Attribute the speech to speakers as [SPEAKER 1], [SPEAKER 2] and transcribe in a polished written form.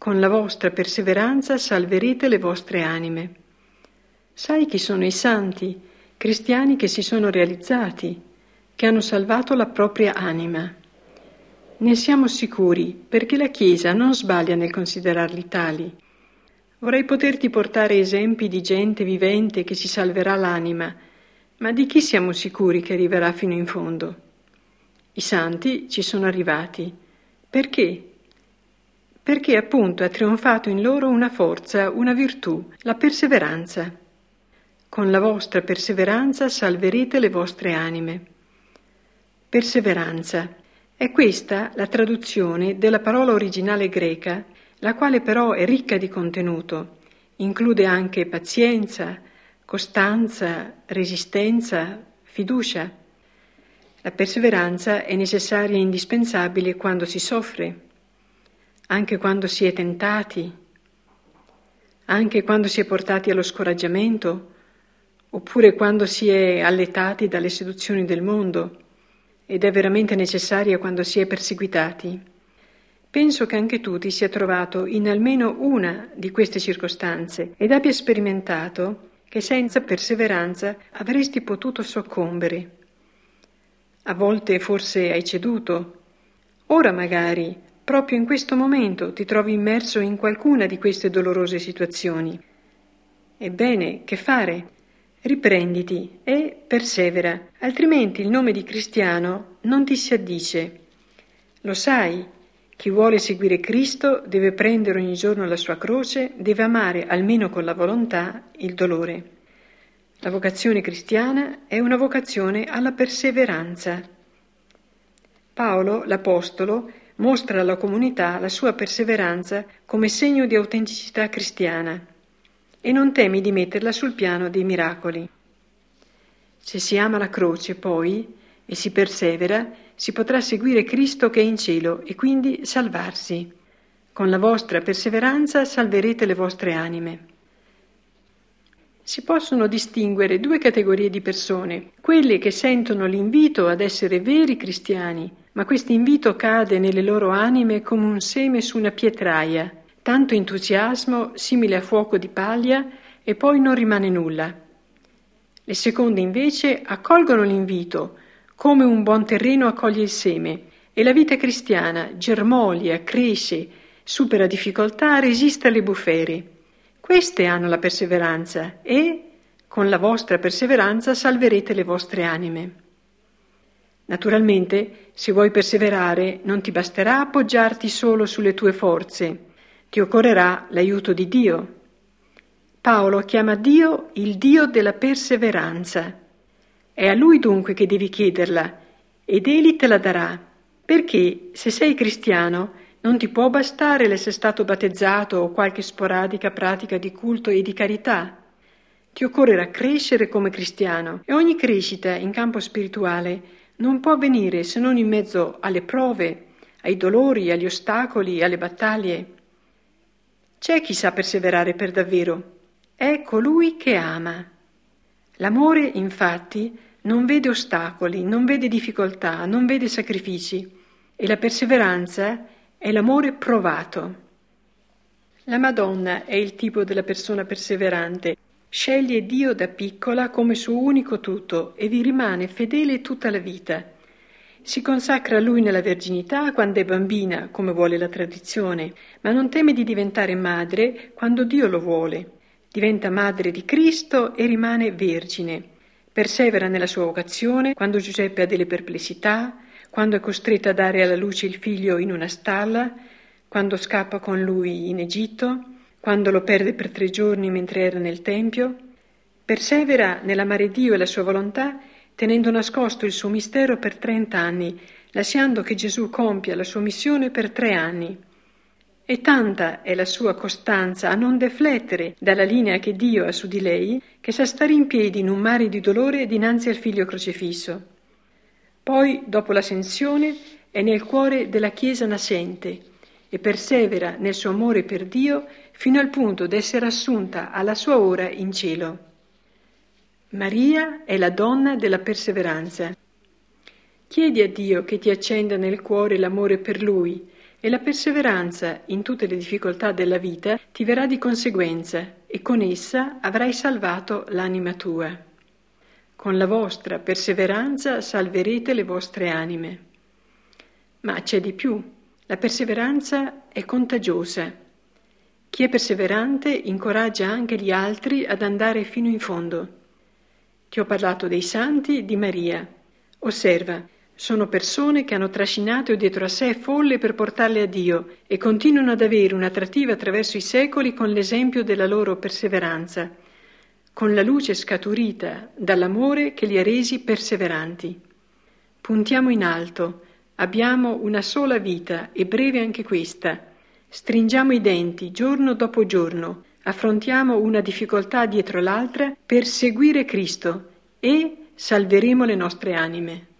[SPEAKER 1] Con la vostra perseveranza salverete le vostre anime. Sai chi sono i santi, cristiani che si sono realizzati, che hanno salvato la propria anima. Ne siamo sicuri perché la Chiesa non sbaglia nel considerarli tali. Vorrei poterti portare esempi di gente vivente che si salverà l'anima, ma di chi siamo sicuri che arriverà fino in fondo? I santi ci sono arrivati. Perché? Perché appunto ha trionfato in loro una forza, una virtù, la perseveranza. Con la vostra perseveranza salverete le vostre anime. Perseveranza. È questa la traduzione della parola originale greca, la quale però è ricca di contenuto. Include anche pazienza, costanza, resistenza, fiducia. La perseveranza è necessaria e indispensabile quando si soffre, anche quando si è tentati, anche quando si è portati allo scoraggiamento, oppure quando si è alletati dalle seduzioni del mondo, ed è veramente necessaria quando si è perseguitati. Penso che anche tu ti sia trovato in almeno una di queste circostanze ed abbia sperimentato che senza perseveranza avresti potuto soccombere. A volte forse hai ceduto, ora magari, proprio in questo momento, ti trovi immerso in qualcuna di queste dolorose situazioni. Ebbene, che fare? Riprenditi e persevera, altrimenti il nome di cristiano non ti si addice. Lo sai, chi vuole seguire Cristo deve prendere ogni giorno la sua croce, deve amare almeno con la volontà il dolore. La vocazione cristiana è una vocazione alla perseveranza. Paolo, l'Apostolo, mostra alla comunità la sua perseveranza come segno di autenticità cristiana e non temi di metterla sul piano dei miracoli. Se si ama la croce, poi, e si persevera, si potrà seguire Cristo che è in cielo e quindi salvarsi. Con la vostra perseveranza salverete le vostre anime. Si possono distinguere due categorie di persone, quelle che sentono l'invito ad essere veri cristiani, ma questo invito cade nelle loro anime come un seme su una pietraia, tanto entusiasmo simile a fuoco di paglia e poi non rimane nulla. Le seconde invece accolgono l'invito come un buon terreno accoglie il seme e la vita cristiana germoglia, cresce, supera difficoltà, resiste alle bufere. Queste hanno la perseveranza e, con la vostra perseveranza, salverete le vostre anime. Naturalmente, se vuoi perseverare, non ti basterà appoggiarti solo sulle tue forze, ti occorrerà l'aiuto di Dio. Paolo chiama Dio il Dio della perseveranza. È a Lui dunque che devi chiederla ed Egli te la darà, perché se sei cristiano non ti può bastare l'essere stato battezzato o qualche sporadica pratica di culto e di carità. Ti occorrerà crescere come cristiano e ogni crescita in campo spirituale non può avvenire se non in mezzo alle prove, ai dolori, agli ostacoli, alle battaglie. C'è chi sa perseverare per davvero. È colui che ama. L'amore, infatti, non vede ostacoli, non vede difficoltà, non vede sacrifici e la perseveranza è l'amore provato. La Madonna è il tipo della persona perseverante. Sceglie Dio da piccola come suo unico tutto e vi rimane fedele tutta la vita. Si consacra a Lui nella verginità quando è bambina, come vuole la tradizione, ma non teme di diventare madre quando Dio lo vuole. Diventa madre di Cristo e rimane vergine. Persevera nella sua vocazione quando Giuseppe ha delle perplessità, quando è costretta a dare alla luce il figlio in una stalla, quando scappa con lui in Egitto, quando lo perde per 3 giorni mentre era nel Tempio. Persevera nell'amare Dio e la sua volontà, tenendo nascosto il suo mistero per 30 anni, lasciando che Gesù compia la sua missione per 3 anni. E tanta è la sua costanza a non deflettere dalla linea che Dio ha su di lei, che sa stare in piedi in un mare di dolore dinanzi al figlio crocifisso. Poi, dopo l'ascensione, è nel cuore della Chiesa nascente e persevera nel suo amore per Dio fino al punto d'essere assunta alla sua ora in cielo. Maria è la donna della perseveranza. Chiedi a Dio che ti accenda nel cuore l'amore per Lui, e la perseveranza in tutte le difficoltà della vita ti verrà di conseguenza e con essa avrai salvato l'anima tua. Con la vostra perseveranza salverete le vostre anime. Ma c'è di più, la perseveranza è contagiosa. Chi è perseverante incoraggia anche gli altri ad andare fino in fondo. Ti ho parlato dei santi, di Maria. Osserva, sono persone che hanno trascinato dietro a sé folle per portarle a Dio e continuano ad avere un'attrattiva attraverso i secoli con l'esempio della loro perseveranza, con la luce scaturita dall'amore che li ha resi perseveranti. Puntiamo in alto, abbiamo una sola vita e breve anche questa. Stringiamo i denti giorno dopo giorno, affrontiamo una difficoltà dietro l'altra per seguire Cristo e salveremo le nostre anime.